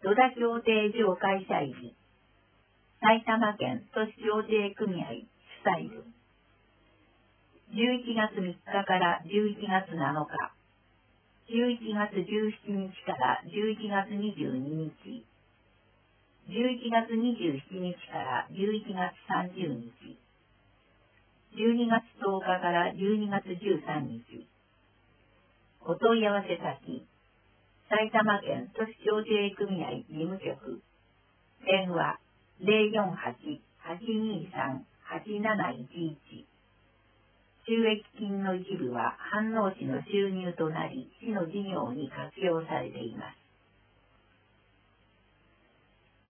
戸田協定所会社入り、埼玉県都市協定組合主催部、11月3日から11月7日、11月17日から11月22日、11月27日から11月30日、12月10日から12月13日、お問い合わせ先、埼玉県都市協定組合事務局、電話 048-823-8711。収益金の一部は飯能市の収入となり、市の事業に活用されています。